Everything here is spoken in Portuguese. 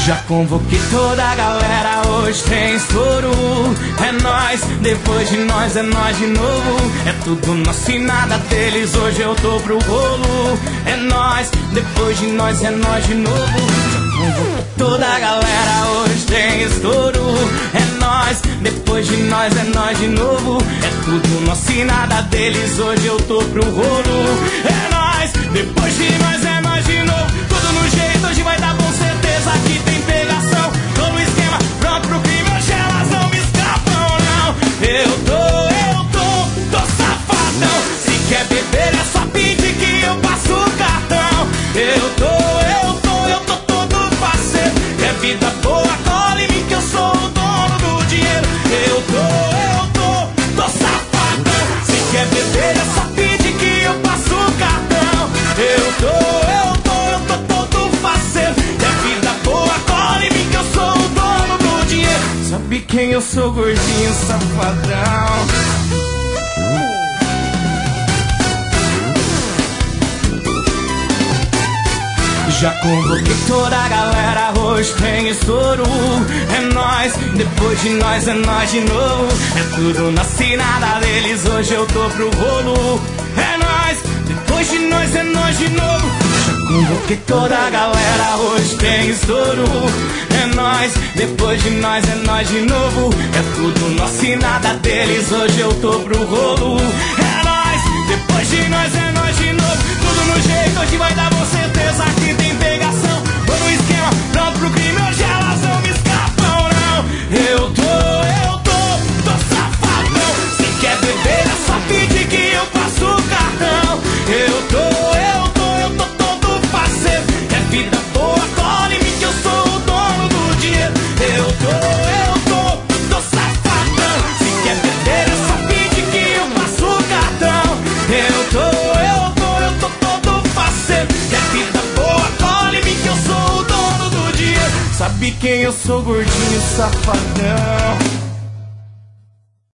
Já convoquei toda a galera, hoje tem estouro. É nós, depois de nós é nós de novo. É tudo nosso e nada deles, hoje eu tô pro rolo. É nós, depois de nós é nós de novo. Já convoquei toda a galera, hoje tem estouro. É nós, depois de nós é nós de novo. É tudo nosso e nada deles, hoje eu tô pro rolo. É nós, depois de nós é nós de novo. Tudo no jeito, hoje vai dar bom, certeza que tem pegação. Tô no esquema, pronto pro crime, hoje elas não me escapam, não. Eu tô safadão. Se quer beber é só pedir que eu passo o cartão. Eu tô todo parceiro. É vida boa, cola em mim que eu sou o dono do dinheiro. Eu tô safadão. Se quer beber é só pedir que eu passo o cartão. Eu tô todo parceiro. É vida boa, cola em mim que eu sou o dono do dinheiro. Sabe quem eu sou, gordinho safadão? Já convoquei toda a galera, hoje tem estouro. É nós, depois de nós é nós de novo. É tudo nosso e nada deles, hoje eu tô pro rolo. É nós, depois de nós é nós de novo. Já convoquei toda a galera, hoje tem estouro. É nós, depois de nós é nós de novo. É tudo nosso e nada deles, hoje eu tô pro rolo. É nós, depois de nós é nós de novo. Tudo no jeito, hoje vai dar bom, certeza que tem pegação. Tô no esquema, pronto pro crime, hoje elas não me escapam, não. Eu tô safadão. Se quer beber é só pedir que eu passo o cartão. Eu tô todo parceiro. É vida boa, cola em mim que eu sou o dono do dinheiro. Eu tô safadão. Se quer beber é só pedir que eu passo o cartão. Eu tô todo parceiro. É vida boa, cola em mim que eu sou o dono do dinheiro. Sabe quem eu sou, gordinho safadão?